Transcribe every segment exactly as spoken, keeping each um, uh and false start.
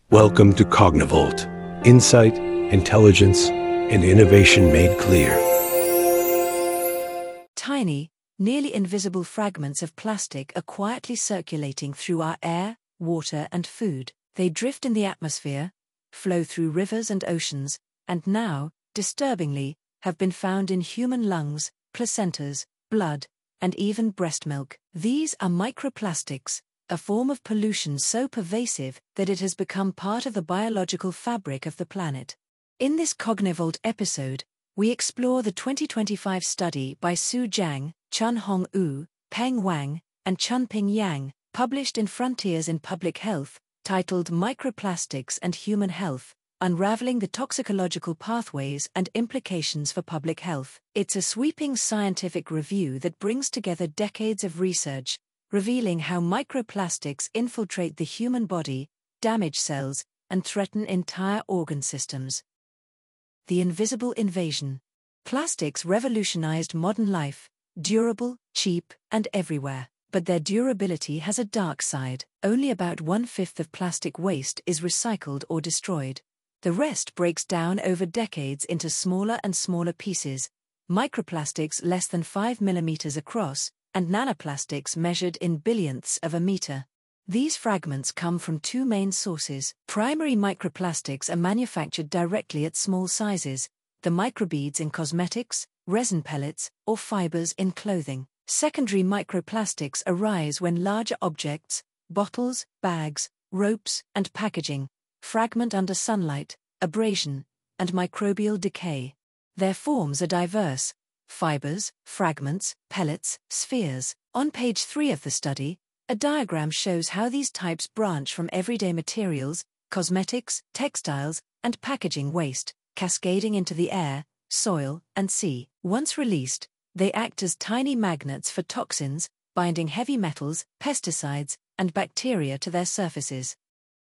Welcome to Cognivolt. Insight, intelligence, and innovation made clear. Tiny, nearly invisible fragments of plastic are quietly circulating through our air, water, and food. They drift in the atmosphere, flow through rivers and oceans, and now, disturbingly, have been found in human lungs, placentas, blood, and even breast milk. These are microplastics, a form of pollution so pervasive that it has become part of the biological fabric of the planet. In this Cognivolt episode, we explore the twenty twenty-five study by Su Zhang, Chun-Hong Wu, Peng Wang, and Chun-Ping Yang, published in Frontiers in Public Health, titled Microplastics and Human Health: Unraveling the Toxicological Pathways and Implications for Public Health. It's a sweeping scientific review that brings together decades of research, revealing how microplastics infiltrate the human body, damage cells, and threaten entire organ systems. The invisible invasion. Plastics revolutionized modern life, durable, cheap, and everywhere. But their durability has a dark side. Only about one-fifth of plastic waste is recycled or destroyed. The rest breaks down over decades into smaller and smaller pieces, microplastics less than five millimeters across, and nanoplastics measured in billionths of a meter. These fragments come from two main sources. Primary microplastics are manufactured directly at small sizes, the microbeads in cosmetics, resin pellets, or fibers in clothing. Secondary microplastics arise when larger objects, bottles, bags, ropes, and packaging, fragment under sunlight, abrasion, and microbial decay. Their forms are diverse: fibers, fragments, pellets, spheres. On page three of the study, a diagram shows how these types branch from everyday materials, cosmetics, textiles, and packaging waste, cascading into the air, soil, and sea. Once released, they act as tiny magnets for toxins, binding heavy metals, pesticides, and bacteria to their surfaces.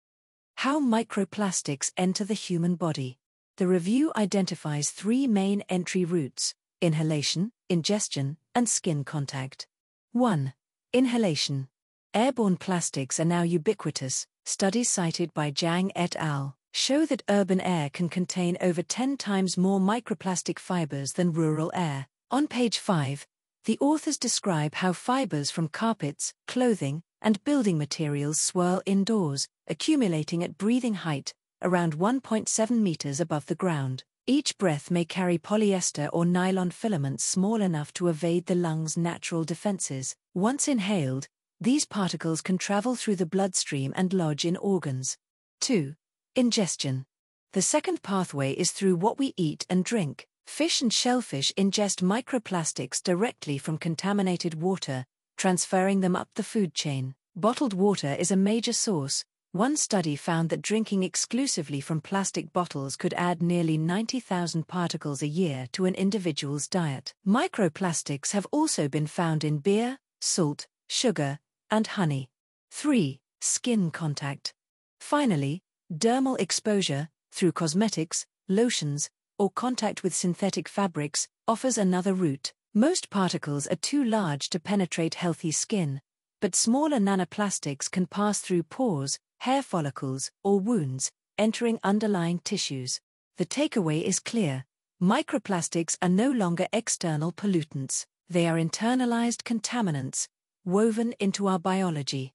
How microplastics enter the human body. The review identifies three main entry routes: inhalation, ingestion, and skin contact. one. Inhalation. Airborne plastics are now ubiquitous. Studies cited by Zhang et al. Show that urban air can contain over ten times more microplastic fibers than rural air. On page five, the authors describe how fibers from carpets, clothing, and building materials swirl indoors, accumulating at breathing height, around one point seven meters above the ground. Each breath may carry polyester or nylon filaments small enough to evade the lungs' natural defenses. Once inhaled, these particles can travel through the bloodstream and lodge in organs. two. Ingestion. The second pathway is through what we eat and drink. Fish and shellfish ingest microplastics directly from contaminated water, transferring them up the food chain. Bottled water is a major source. One study found that drinking exclusively from plastic bottles could add nearly ninety thousand particles a year to an individual's diet. Microplastics have also been found in beer, salt, sugar, and honey. three. Skin contact. Finally, dermal exposure, through cosmetics, lotions, or contact with synthetic fabrics, offers another route. Most particles are too large to penetrate healthy skin, but smaller nanoplastics can pass through pores, hair follicles, or wounds, entering underlying tissues. The takeaway is clear: microplastics are no longer external pollutants. They are internalized contaminants, woven into our biology.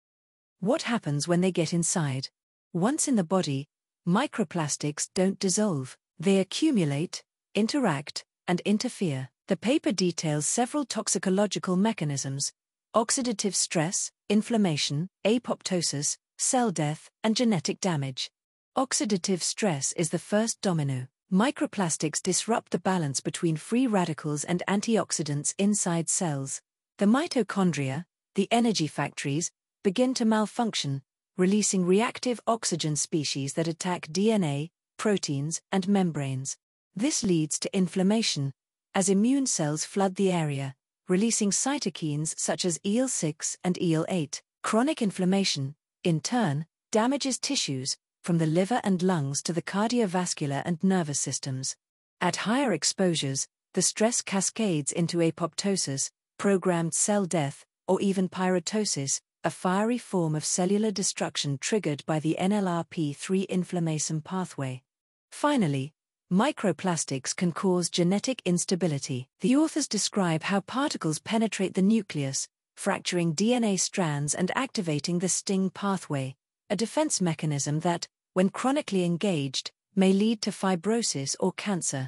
What happens when they get inside? Once in the body, microplastics don't dissolve. They accumulate, interact, and interfere. The paper details several toxicological mechanisms: oxidative stress, inflammation, apoptosis, cell death, and genetic damage. Oxidative stress is the first domino. Microplastics disrupt the balance between free radicals and antioxidants inside cells. The mitochondria, the energy factories, begin to malfunction, releasing reactive oxygen species that attack D N A, proteins, and membranes. This leads to inflammation, as immune cells flood the area, releasing cytokines such as E L six and E L eight. Chronic inflammation, in turn, damages tissues, from the liver and lungs to the cardiovascular and nervous systems. At higher exposures, the stress cascades into apoptosis, programmed cell death, or even pyrotosis, a fiery form of cellular destruction triggered by the N L R P three inflammation pathway. Finally, microplastics can cause genetic instability. The authors describe how particles penetrate the nucleus, fracturing D N A strands and activating the STING pathway, a defense mechanism that, when chronically engaged, may lead to fibrosis or cancer.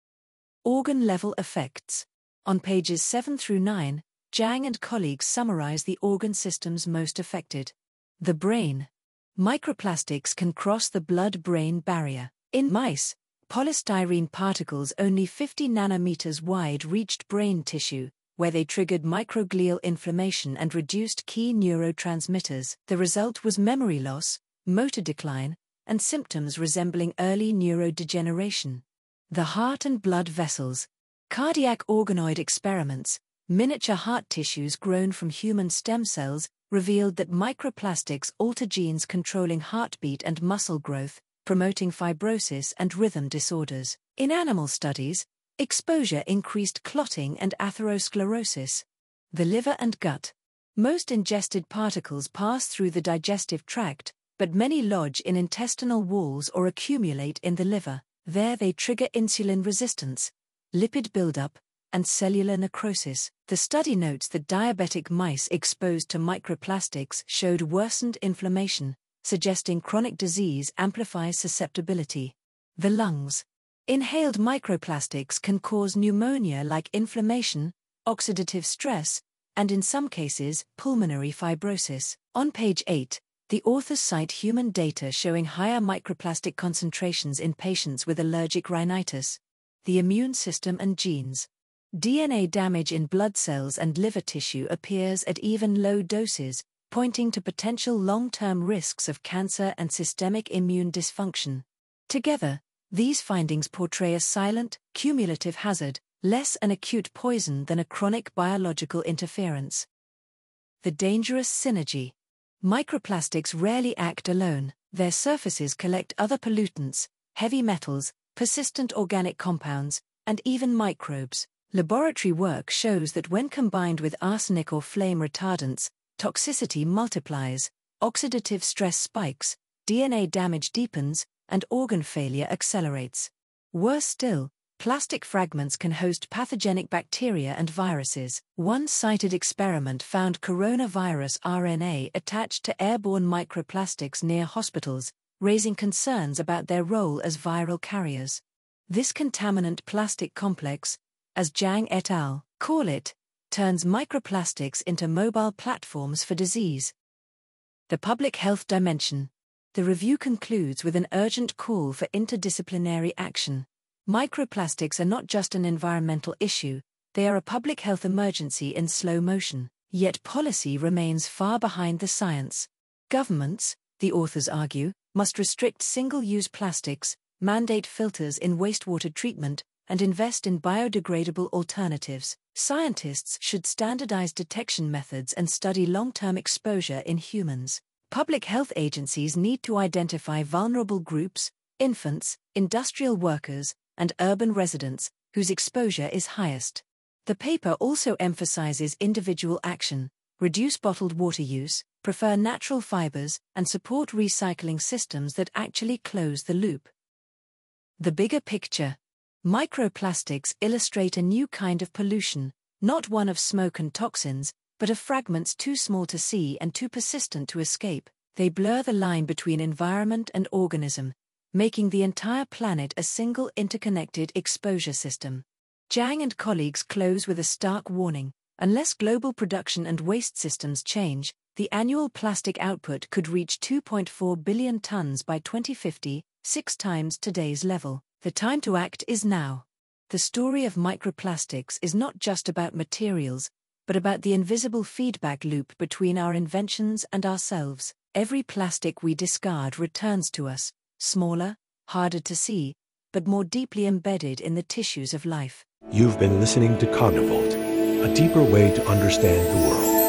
Organ-level effects. On pages seven through nine, Zhang and colleagues summarize the organ systems most affected. The brain. Microplastics can cross the blood-brain barrier. In mice, polystyrene particles only fifty nanometers wide reached brain tissue, where they triggered microglial inflammation and reduced key neurotransmitters. The result was memory loss, motor decline, and symptoms resembling early neurodegeneration. The heart and blood vessels. Cardiac organoid experiments, miniature heart tissues grown from human stem cells, revealed that microplastics alter genes controlling heartbeat and muscle growth, promoting fibrosis and rhythm disorders. In animal studies, exposure increased clotting and atherosclerosis. The liver and gut. Most ingested particles pass through the digestive tract, but many lodge in intestinal walls or accumulate in the liver. There they trigger insulin resistance, lipid buildup, and cellular necrosis. The study notes that diabetic mice exposed to microplastics showed worsened inflammation, suggesting chronic disease amplifies susceptibility. The lungs. Inhaled microplastics can cause pneumonia-like inflammation, oxidative stress, and in some cases, pulmonary fibrosis. On page eight, the authors cite human data showing higher microplastic concentrations in patients with allergic rhinitis. The immune system and genes. D N A damage in blood cells and liver tissue appears at even low doses, pointing to potential long-term risks of cancer and systemic immune dysfunction. Together, these findings portray a silent, cumulative hazard, less an acute poison than a chronic biological interference. The dangerous synergy. Microplastics rarely act alone. Their surfaces collect other pollutants, heavy metals, persistent organic compounds, and even microbes. Laboratory work shows that when combined with arsenic or flame retardants, toxicity multiplies, oxidative stress spikes, D N A damage deepens, and organ failure accelerates. Worse still, plastic fragments can host pathogenic bacteria and viruses. One cited experiment found coronavirus R N A attached to airborne microplastics near hospitals, raising concerns about their role as viral carriers. This contaminant plastic complex, as Zhang et al. Call it, turns microplastics into mobile platforms for disease. The public health dimension. The review concludes with an urgent call for interdisciplinary action. Microplastics are not just an environmental issue, they are a public health emergency in slow motion. Yet policy remains far behind the science. Governments, the authors argue, must restrict single-use plastics, mandate filters in wastewater treatment, and invest in biodegradable alternatives. Scientists should standardize detection methods and study long-term exposure in humans. Public health agencies need to identify vulnerable groups, infants, industrial workers, and urban residents, whose exposure is highest. The paper also emphasizes individual action, reduce bottled water use, prefer natural fibers, and support recycling systems that actually close the loop. The bigger picture. Microplastics illustrate a new kind of pollution, not one of smoke and toxins, but of fragments too small to see and too persistent to escape. They blur the line between environment and organism, making the entire planet a single interconnected exposure system. Zhang and colleagues close with a stark warning: unless global production and waste systems change, the annual plastic output could reach two point four billion tons by twenty fifty, six times today's level. The time to act is now. The story of microplastics is not just about materials, but about the invisible feedback loop between our inventions and ourselves. Every plastic we discard returns to us, smaller, harder to see, but more deeply embedded in the tissues of life. You've been listening to Cognivolt, a deeper way to understand the world.